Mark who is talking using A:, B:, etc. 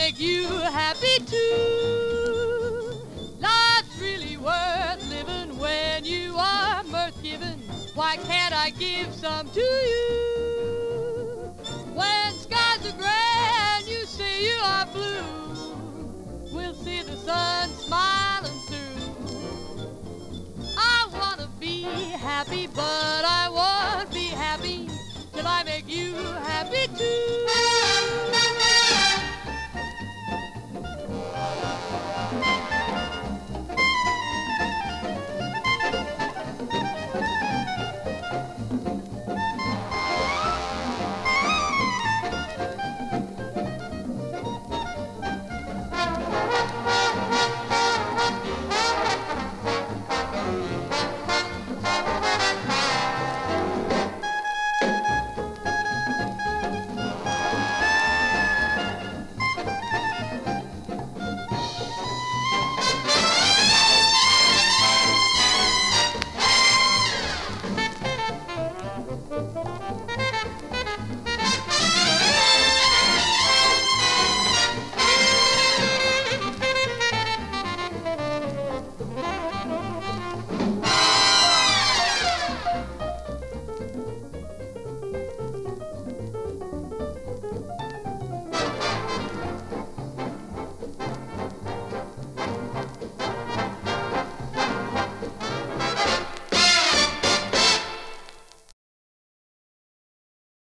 A: make you happy too. Life's really worth living when you are mirth-giving. Why can't I give some to you? When skies are gray and you say you are blue, we'll see the sun smiling through. I wanna be happy, but